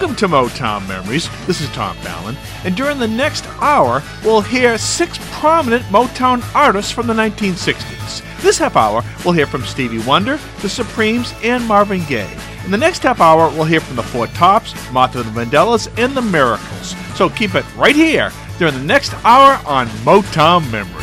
Welcome to Motown Memories. This is Tom Fallon, and during the next hour, we'll hear 6 prominent Motown artists from the 1960s. This half hour, we'll hear from Stevie Wonder, The Supremes, and Marvin Gaye. In the next half hour, we'll hear from the Four Tops, Martha and the Vandellas, and the Miracles. So keep it right here during the next hour on Motown Memories.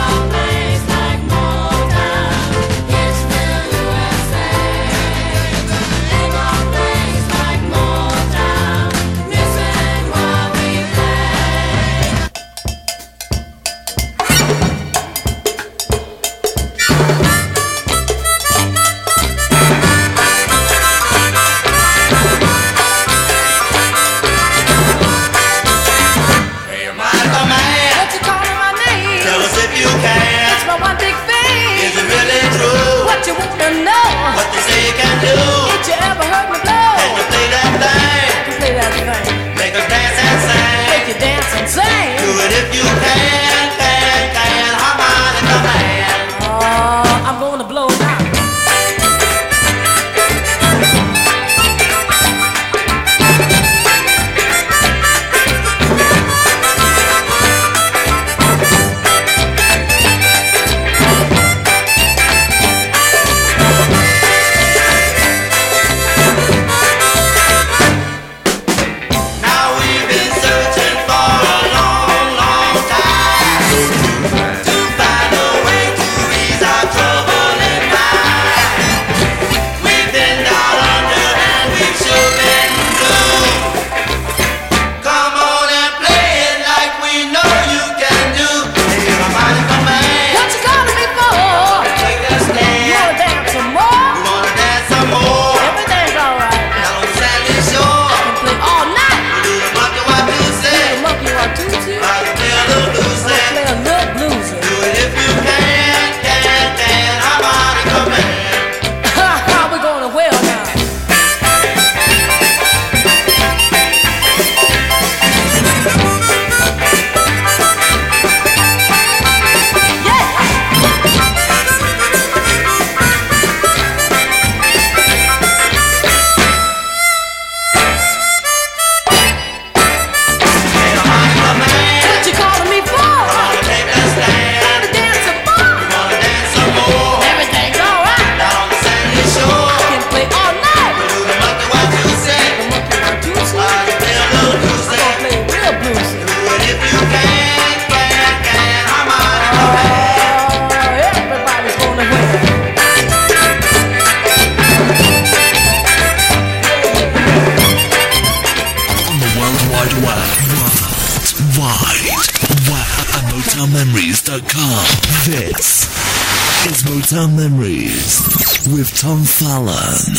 This is Motown Memories with Tom Fallon.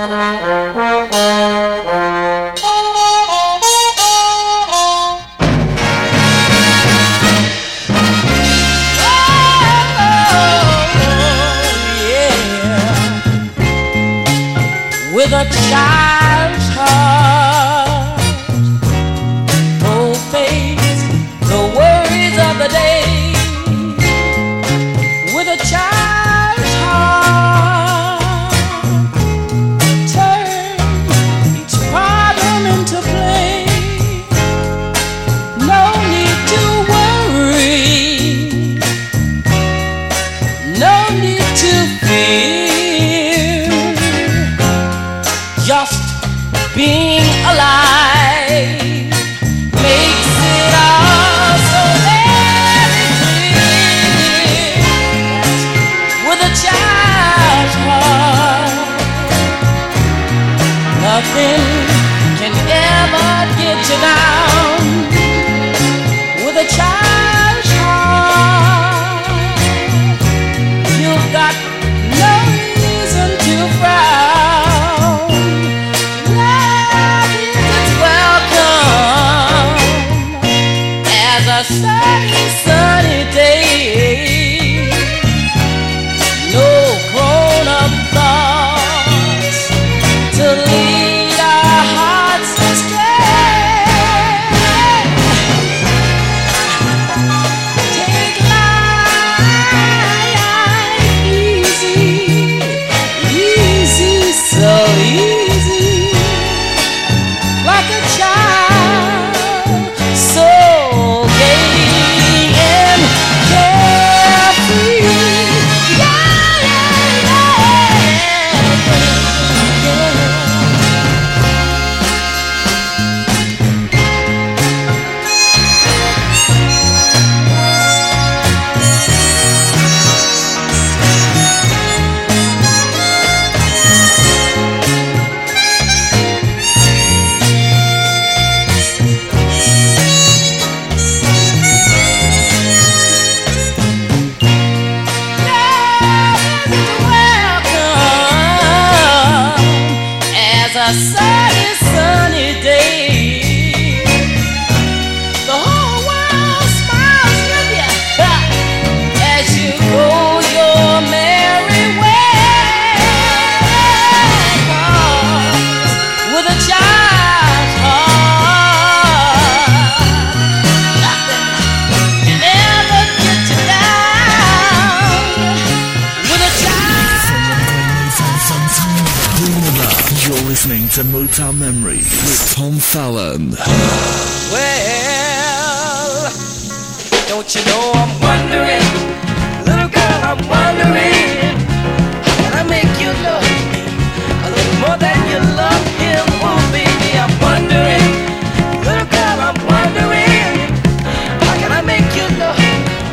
With a child's heart, don't face the worries of the day. With a child's heart, turn each problem into play. No need to worry, no need to fear. Just a sunny day. The whole world smiles with you as you go your merry way. With a child's heart, nothing can ever get you down. With a child. You're listening to Motown Memories with Tom Fallon. Well, don't you know I'm wondering, little girl, I'm wondering, how can I make you love me a little more than you love him? Oh, baby, I'm wondering, little girl, I'm wondering, how can I make you love me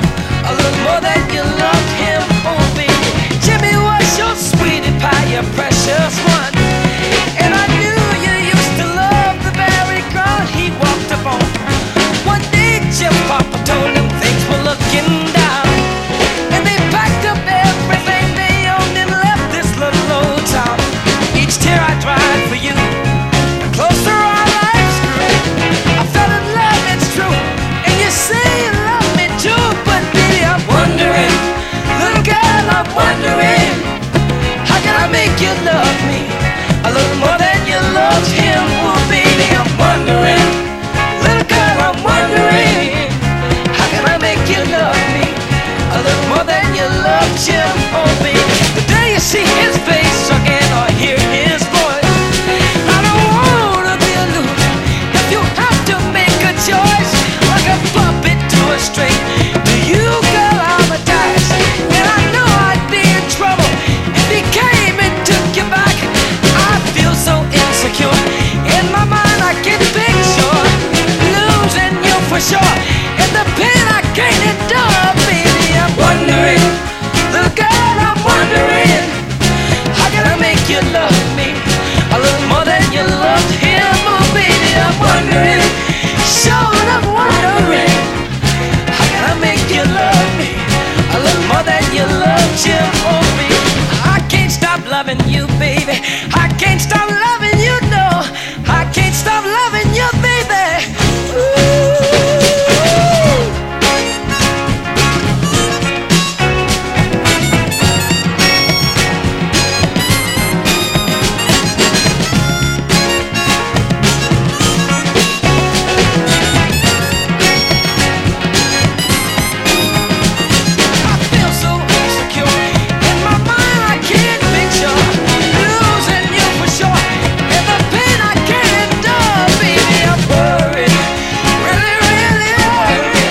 a little more than you love him? Oh, baby, Jimmy was your sweetie pie, your precious one. And I knew you used to love the very ground he walked upon. One day Jim Papa told him things were looking down, and they packed up everything they owned and left this little old town. Each tear I cried for you, the closer our lives grew. I fell in love, it's true, and you say you love me too. But baby, I'm wondering, little girl, I'm wondering, how can I make you love me a little more than you loved him? Oh, baby, I'm wondering, little girl, I'm wondering, how can I make you love me a little more than you loved him? Oh, baby, the day you see his face again or hear his voice, I don't wanna be alone. If you have to make a choice, like a puppet to a string, to you, girl, I'm attached. And I know I'd be in trouble if he came and took you back. I feel so insecure. In my mind I can picture losing you for sure, and the pain I can't endure. Baby, I'm wondering, little girl, I'm wondering, how can I make you love me a little more than you loved him? Oh, baby, I'm wondering, sure I'm wondering, how can I make you love me a little more than you loved him? Oh, baby, I can't stop loving you, baby. I can't stop loving you, no. I can't stop loving you, baby. Ooh. I feel so insecure. In my mind I can't picture losing you for sure, and the pain I can't endure. Baby, I'm worried, really, really worried.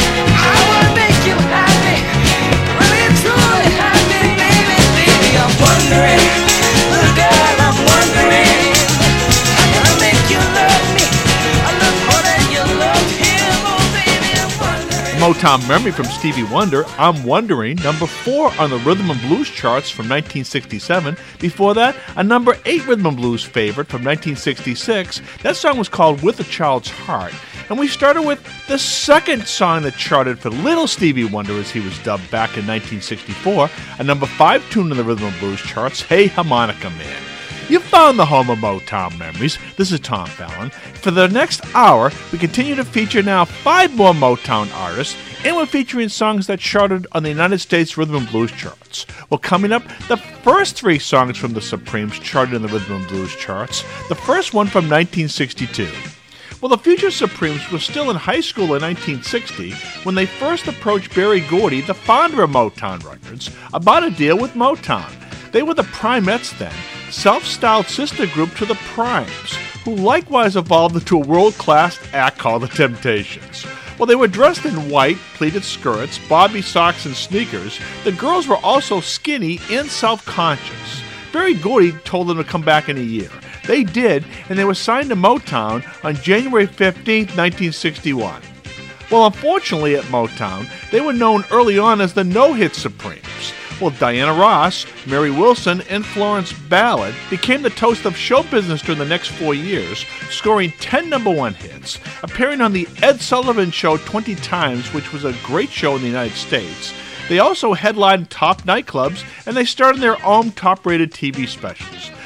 I wanna make you happy, really, truly happy, baby. Baby, I'm wondering, little girl, I'm wondering, how can I make you love me a little more than you loved him? Oh, baby, I'm wondering. Motown Memory from Stevie Wonder, I'm Wondering, number 4 on the Rhythm and Blues charts from 1967. Before that, a number 8 Rhythm and Blues favorite from 1966. That song was called With a Child's Heart. And we started with the second song that charted for Little Stevie Wonder, as he was dubbed back in 1964, a number 5 tune in the Rhythm and Blues charts, Hey Harmonica Man. You found the home of Motown Memories. This is Tom Fallon. For the next hour, we continue to feature now 5 more Motown artists, and we're featuring songs that charted on the United States Rhythm and Blues charts. Well, coming up, the first 3 songs from the Supremes charted in the Rhythm and Blues charts. The first one from 1962. Well, the future Supremes were still in high school in 1960 when they first approached Berry Gordy, the founder of Motown Records, about a deal with Motown. They were the Primettes then, self-styled sister group to the Primes, who likewise evolved into a world-class act called The Temptations. While they were dressed in white, pleated skirts, bobby socks, and sneakers, the girls were also skinny and self-conscious. Berry Gordy told them to come back in a year. They did, and they were signed to Motown on January 15, 1961. Well, unfortunately at Motown, they were known early on as the No-Hit Supremes. Well, Diana Ross, Mary Wilson, and Florence Ballard became the toast of show business during the next 4 years, scoring 10 #1 hits, appearing on The Ed Sullivan Show 20 times, which was a great show in the United States. They also headlined top nightclubs, and they started their own top-rated TV specials.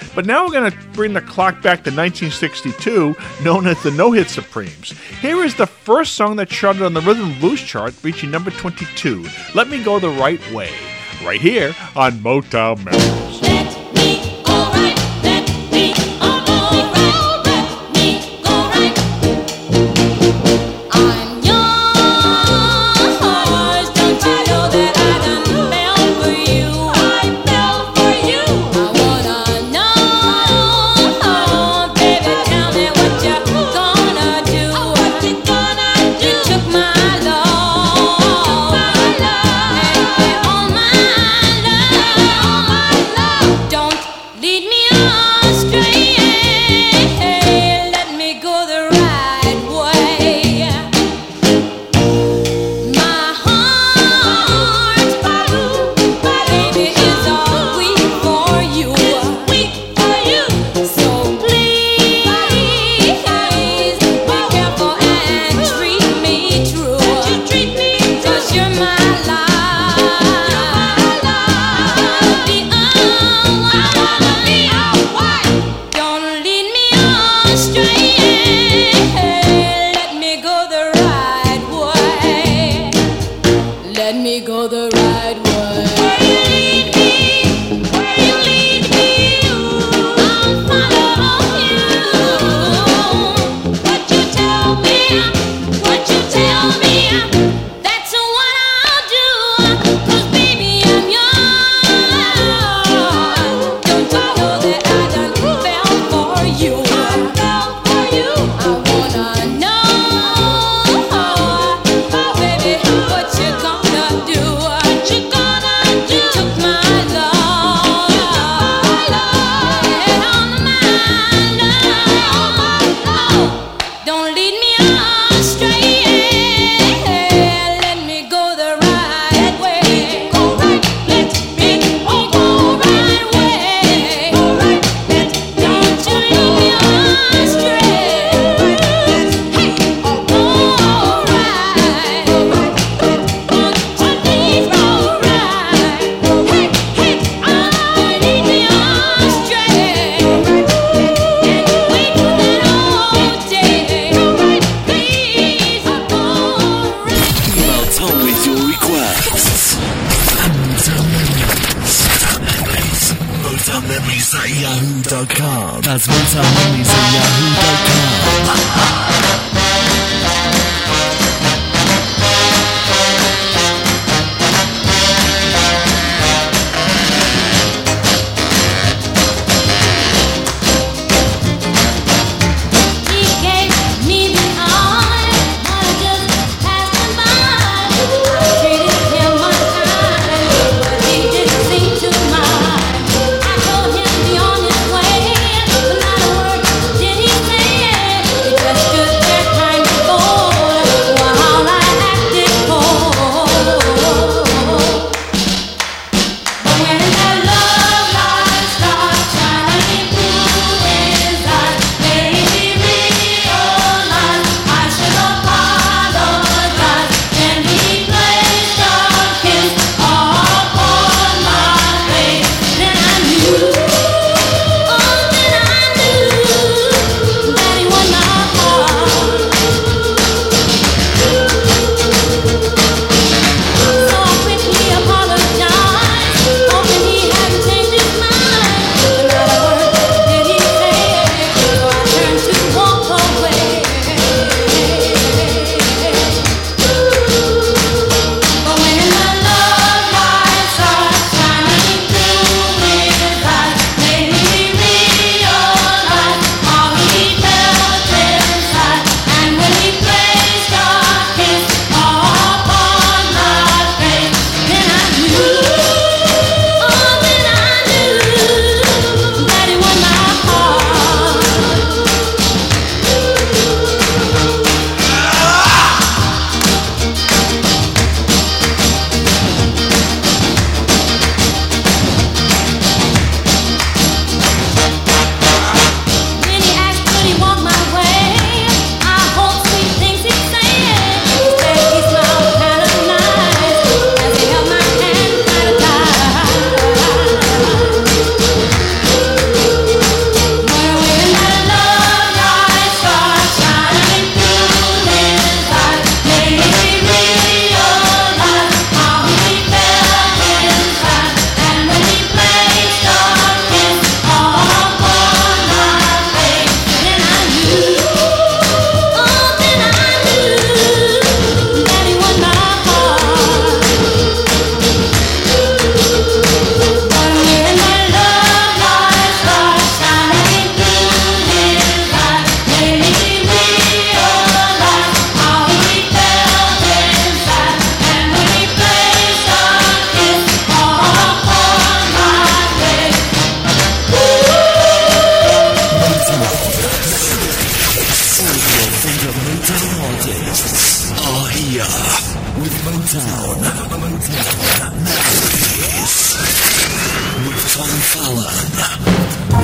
But now we're going to bring the clock back to 1962, known as the No Hit Supremes. Here is the first song that charted on the Rhythm and Blues chart, reaching number 22, Let Me Go the Right Way, right here on Motown Memories. Let me go right, let me go right, let me go right. I'm yours, don't you know that I done fell for you? I fell for you. I wanna know, baby, tell me what you gonna do. What you gonna do? You took my love, and all my love. Don't lead me astray. Let me go the right way. My heart, baby, is all weak for you. So please be careful and treat me true. 'Cause you're my life. Don't lead me astray. Let me go the right way. Let me go the right way. Where you lead me, I'll follow you. What you tell me, that's what I'll do. 'Cause baby, I'm yours. Don't you know that I done fell for you? I wanna know, baby, what you gonna do? You took my love, and all my love. Don't lead me astray. Let me go the right way. Let me go right way. Don't you lead me astray. Hey, alright. Won't you please go right? Hey, don't lead me astray. And wait for that old day. Please go right. Email Tom with your requests. Motown Memories at yahoo.com. That's Motown Memories at yahoo.com. He gave me the eye, I just passed by. I treated him unkind, but he didn't seem to mind. I told him be on his way, but not a word did he say. Motown Memories with Tom Fallon.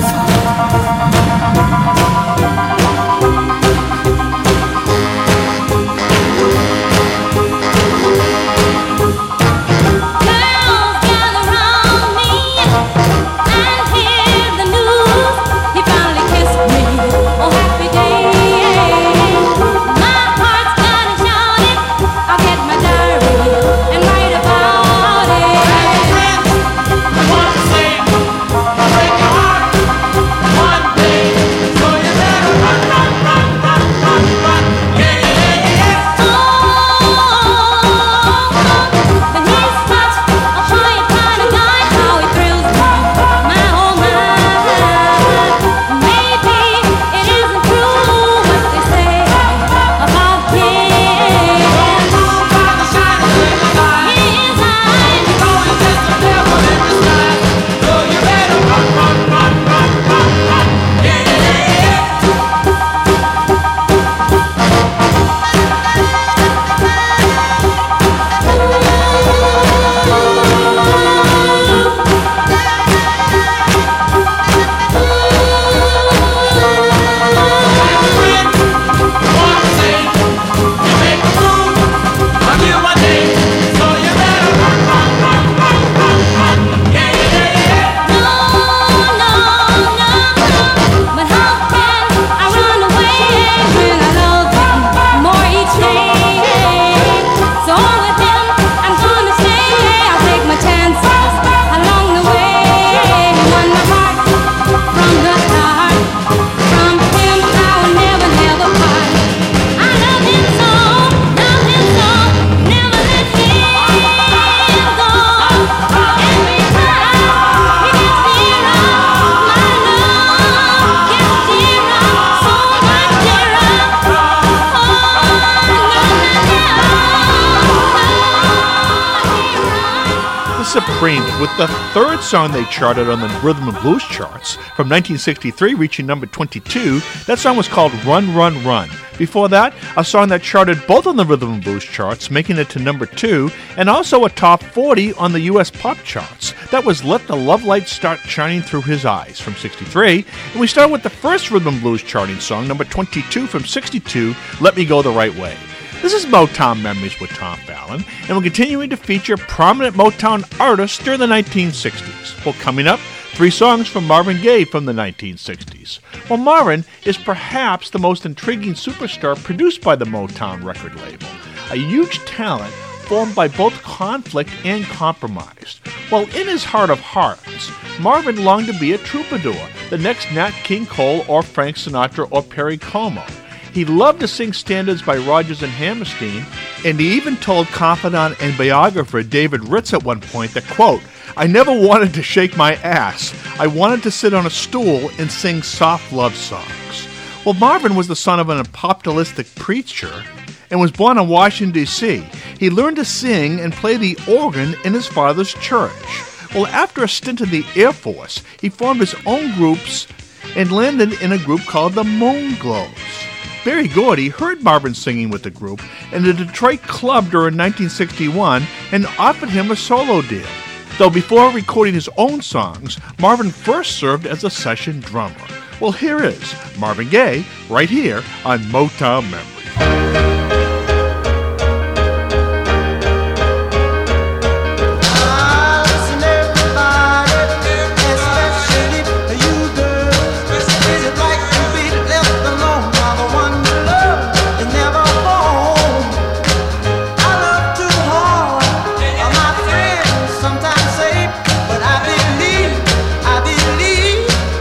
Supremes with the third song they charted on the Rhythm and Blues charts from 1963, reaching number 22. That song was called Run, Run, Run. Before that, a song that charted both on the Rhythm and Blues charts, making it to number 2, and also a top 40 on the U.S. pop charts. That was Let the Love Light Start Shining Through His Eyes from 63. And we start with the first Rhythm and Blues charting song, number 22 from 62, Let Me Go the Right Way. This is Motown Memories with Tom Fallon, and we're continuing to feature prominent Motown artists during the 1960s. Well, coming up, 3 songs from Marvin Gaye from the 1960s. Well, Marvin is perhaps the most intriguing superstar produced by the Motown record label, a huge talent formed by both conflict and compromise. Well, in his heart of hearts, Marvin longed to be a troubadour, the next Nat King Cole or Frank Sinatra or Perry Como. He loved to sing standards by Rodgers and Hammerstein, and he even told confidant and biographer David Ritz at one point that, quote, I never wanted to shake my ass. I wanted to sit on a stool and sing soft love songs. Well, Marvin was the son of an apocalyptic preacher and was born in Washington, D.C. He learned to sing and play the organ in his father's church. Well, after a stint in the Air Force, he formed his own groups and landed in a group called the Moon Glows. Berry Gordy heard Marvin singing with the group and the Detroit Club during 1961 and offered him a solo deal. Though before recording his own songs, Marvin first served as a session drummer. Well, here is Marvin Gaye right here on Motown Memories.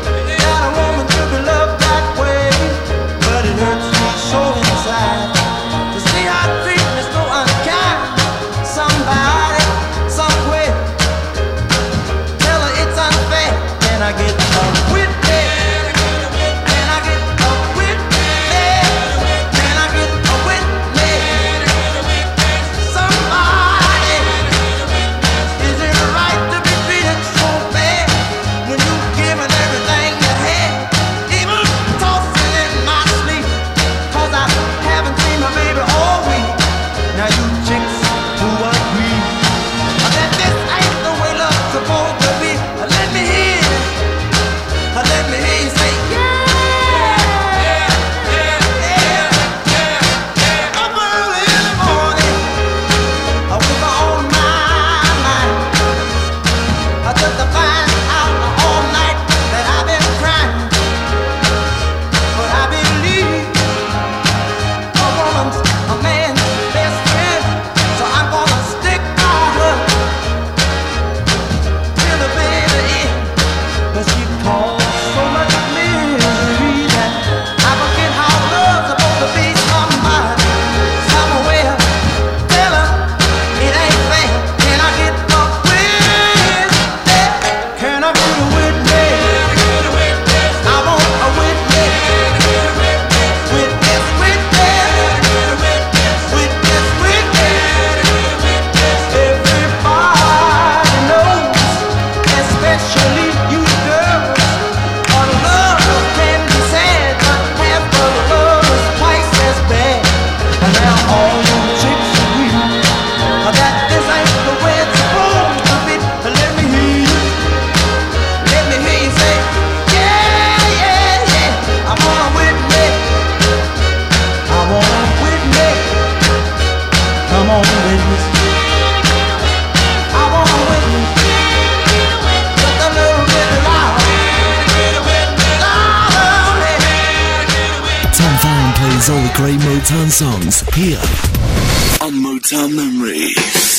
But it hurts me so inside. Motown songs here on Motown Memories.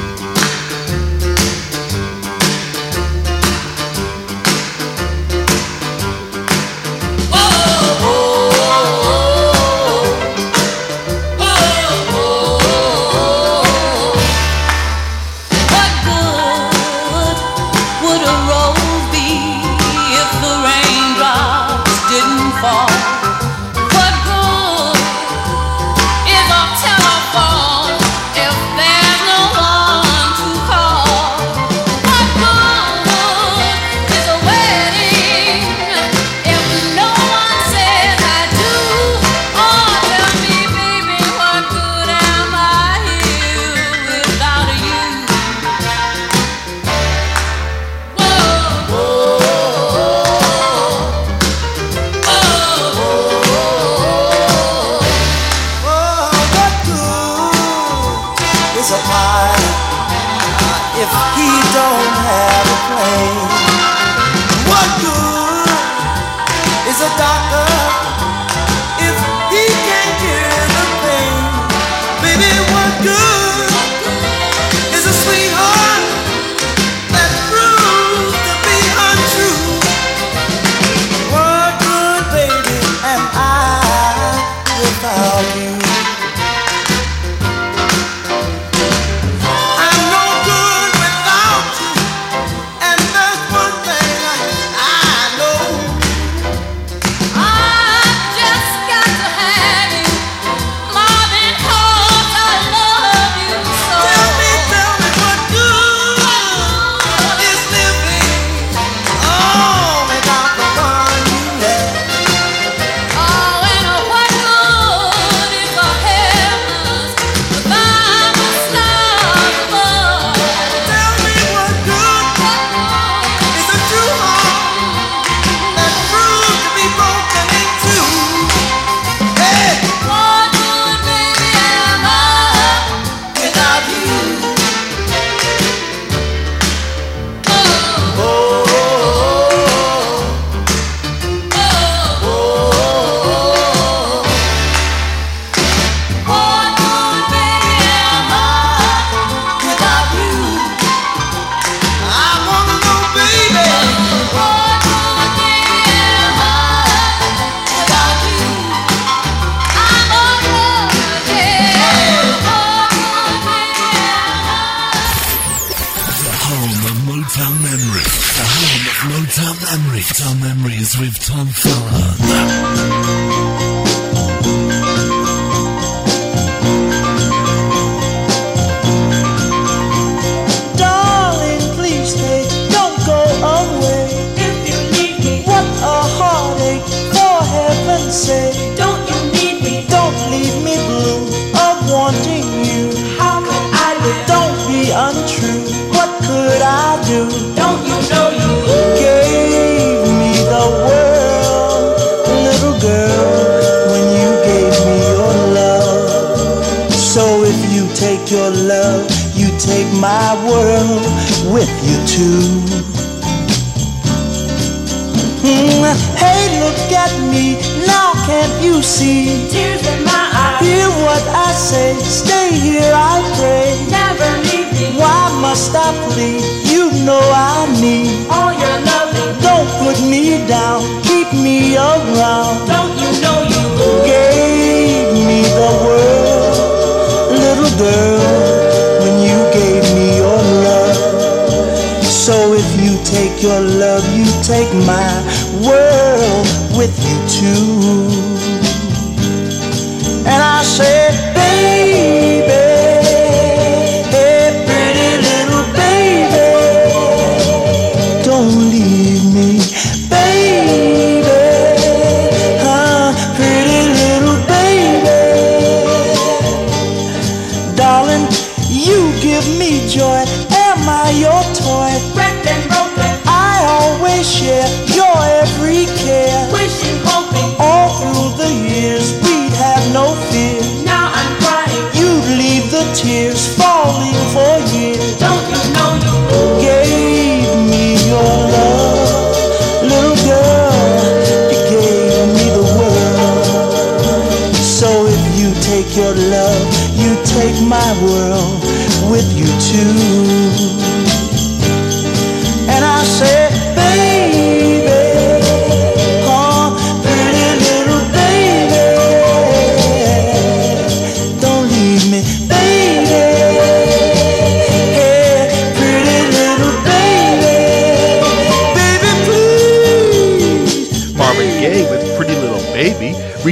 Motown Memories with Tom Fallon. Say, don't you need me? Don't leave me blue of wanting you. How could I live? Don't be untrue. What could I do? Don't you know you gave me the world, little girl, when you gave me your love. So if you take your love, you take my world with you too. Hey, look at me, now can't you see? Tears in my eyes. Hear what I say, stay here I pray. Never leave me. Why must I plead? You know I need all your loving. Don't put me down, keep me around. Don't you know you gave me the world, little girl, when you gave me your love. So if you take your love, you take my world with you too. And I said, baby, hey, pretty little baby, don't leave me, baby, pretty little baby. Darling, you give me joy, am I your toy? Wrecked and broken, I always share your every care. Wishing, hoping, all through the years we'd have no fear. Now I'm crying, you'd leave the tears falling for years. Don't you know you gave me your love, little girl, you gave me the world. So if you take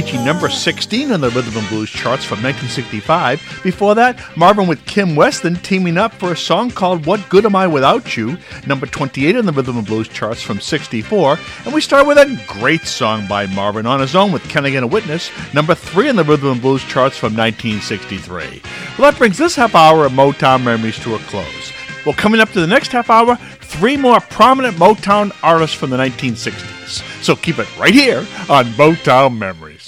reaching number 16 on the Rhythm and Blues charts from 1965. Before that, Marvin with Kim Weston teaming up for a song called What Good Am I Without You, number 28 on the Rhythm and Blues charts from 64. And we start with a great song by Marvin on his own with Can I Get a Witness, number 3 on the Rhythm and Blues charts from 1963. Well, that brings this half hour of Motown Memories to a close. Well, coming up to the next half hour, 3 more prominent Motown artists from the 1960s. So keep it right here on Motown Memories.